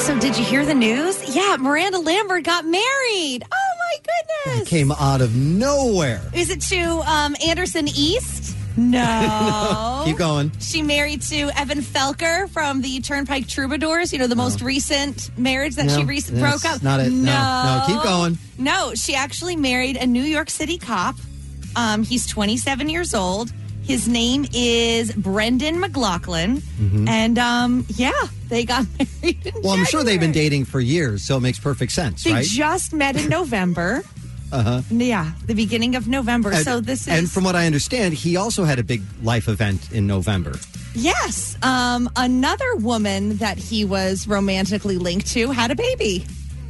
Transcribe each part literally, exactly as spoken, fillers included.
So did you hear the news? Yeah, Miranda Lambert got married. Oh, my goodness. It came out of nowhere. Is it to um, Anderson East? No. No. Keep going. She married to Evan Felker from the Turnpike Troubadours, you know, the most No. recent marriage that No, she re- that's broke up. not it. No. no. No, keep going. No, she actually married a New York City cop. Um, he's twenty-seven years old. His name is Brendan McLaughlin. Mm-hmm. And, um, yeah, they got married in Well, I'm sure they've been January. dating for years, so it makes perfect sense, They right? just met in November. Uh-huh. Yeah, the beginning of November. And, so this is... and from what I understand, he also had a big life event in November. Yes. Um, another woman that he was romantically linked to had a baby.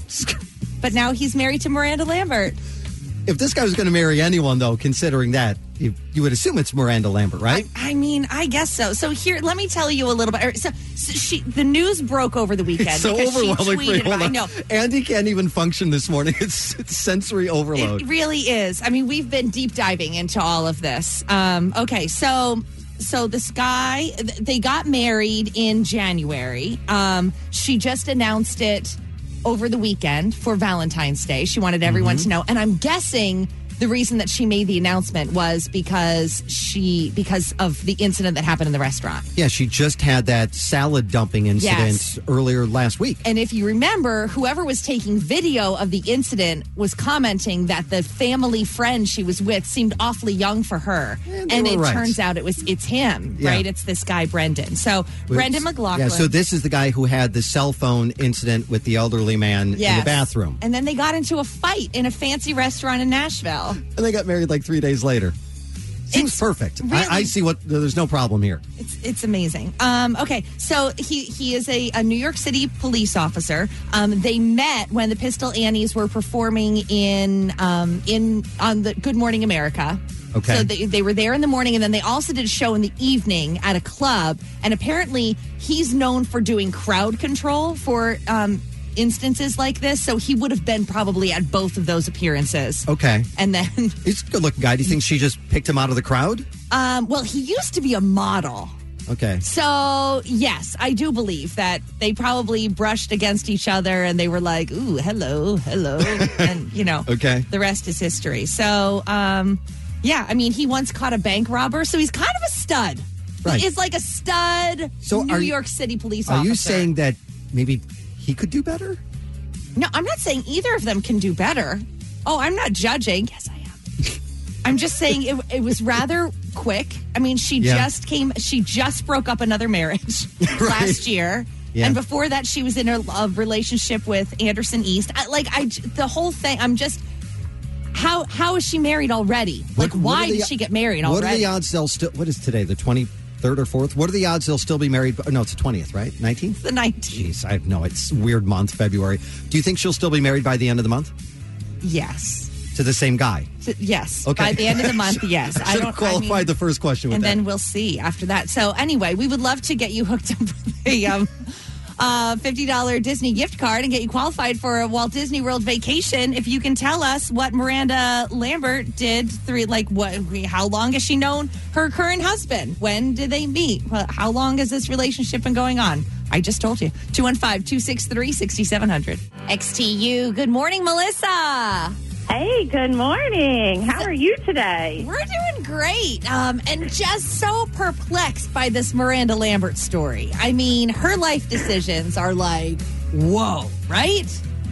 But now he's married to Miranda Lambert. If this guy was going to marry anyone, though, considering that, you, you would assume it's Miranda Lambert, right? I, I mean, I guess so. So here, let me tell you a little bit. So, so she, the news broke over the weekend. It's so because she overwhelming for you. tweeted Hold about- I on. know. Andy can't even function this morning. It's, it's sensory overload. It really is. I mean, we've been deep diving into all of this. Um, okay, so so this guy, th- they got married in January. Um, she just announced it over the weekend for Valentine's Day. She wanted everyone Mm-hmm. to know, and I'm guessing the reason that she made the announcement was because she because of the incident that happened in the restaurant. Yeah, she just had that salad dumping incident Yes. earlier last week. And if you remember, whoever was taking video of the incident was commenting that the family friend she was with seemed awfully young for her. Yeah, they and were it right. turns out it was it's him, Yeah. right? It's this guy, Brendan. So Brendan McLaughlin. Yeah, so this is the guy who had the cell phone incident with the elderly man in Yes. the bathroom. And then they got into a fight in a fancy restaurant in Nashville. And they got married like three days later. Seems It's perfect. really- I, I see what, there's no problem here. It's it's amazing. Um, okay, so he he is a, a New York City police officer. Um, they met when the Pistol Annies were performing in um, in on the Good Morning America. Okay. So they, they were there in the morning, and then they also did a show in the evening at a club. And apparently, he's known for doing crowd control for um, instances like this. So he would have been probably at both of those appearances. Okay. And then, He's a good looking guy. Do you think she just picked him out of the crowd? um, well, he used to be a model. Okay. So, yes, I do believe that they probably brushed against each other and they were like, ooh, hello, hello. And, you know, Okay. the rest is history. So, um, yeah, I mean, he once caught a bank robber, so he's kind of a stud. Right. He is like a stud So New are you- York City police Are officer. you saying that maybe he could do better? No, I'm not saying either of them can do better. Oh, I'm not judging. Yes, I am. I'm just saying it, it was rather quick. I mean, she Yeah. just came, she just broke up another marriage Right. last year. Yeah. And before that, she was in a, a relationship with Anderson East. I, like, I, the whole thing, I'm just, how how is she married already? Like, What- what why are the- did she get married What are already? the odds they'll still, what is today, the twenty-third or fourth? What are the odds they'll still be married? No, it's the twentieth, right? nineteenth? The nineteenth. Jeez, I have no, it's a weird month, February. Do you think she'll still be married by the end of the month Yes. to the same guy? So, yes. Okay. By the end of the month, yes. I should have qualified I mean, the first question with and that. then we'll see after that. So anyway, we would love to get you hooked up with a um, uh, fifty dollars Disney gift card and get you qualified for a Walt Disney World vacation. If you can tell us what Miranda Lambert did, through like what, how long has she known her current husband? When did they meet? How long has this relationship been going on? I just told you. two one five, two six three, six seven zero zero. X T U. Good morning, Melissa. Hey, good morning. How are you today? We're doing great, um, and just so perplexed by this Miranda Lambert story. I mean, her life decisions are like, whoa, right?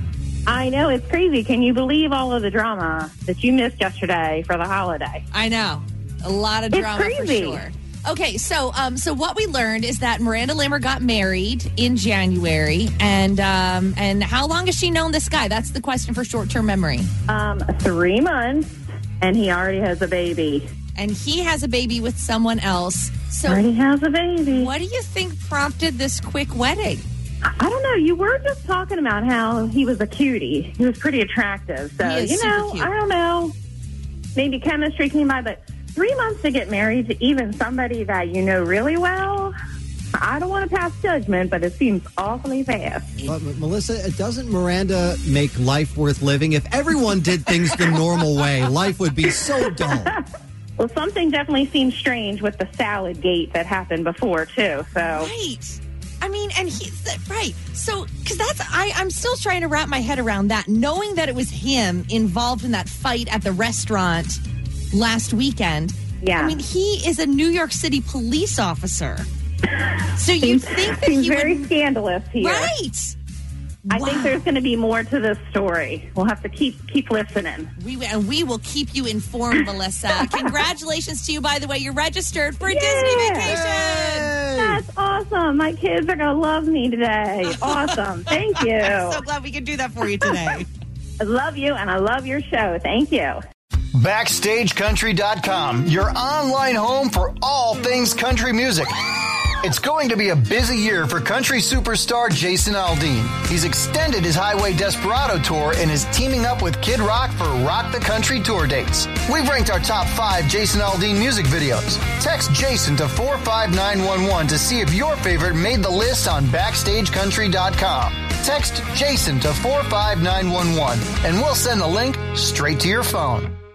I know, it's crazy. Can you believe all of the drama that you missed yesterday for the holiday? I know. A lot of It's drama crazy. for sure. Okay, so um, so what we learned is that Miranda Lambert got married in January, and um, and how long has she known this guy? That's the question for short-term memory. Um, three months, and he already has a baby. And he has a baby with someone else. So Already has a baby. what do you think prompted this quick wedding? I don't know. You were just talking about how he was a cutie. He was pretty attractive. So, He is you know, super cute. I don't know. Maybe chemistry came by, but three months to get married to even somebody that you know really well, I don't want to pass judgment, but it seems awfully fast. But, M- Melissa, doesn't Miranda make life worth living? If everyone did things the normal way, life would be so dull. Well, something definitely seems strange with the salad gate that happened before, too. So, Right. I mean, and he's right. So, because that's, I, I'm still trying to wrap my head around that, knowing that it was him involved in that fight at the restaurant last weekend. Yeah. I mean, he is a New York City police officer. So you think that seems he very would, scandalous here. Right. I Wow. think there's going to be more to this story. We'll have to keep keep listening. We and we will keep you informed, Melissa. Congratulations to you, by the way. You're registered for Yeah. Disney vacation. That's awesome. My kids are going to love me today. Awesome. Thank you. I'm so glad we could do that for you today. I love you, and I love your show. Thank you. Backstage Country dot com, your online home for all things country music. It's going to be a busy year for country superstar Jason Aldean. He's extended his Highway Desperado tour and is teaming up with Kid Rock for Rock the Country tour dates. We've ranked our top five Jason Aldean music videos. Text Jason to four five nine one one to see if your favorite made the list on Backstage Country dot com. Text Jason to four five nine one one and we'll send the link straight to your phone.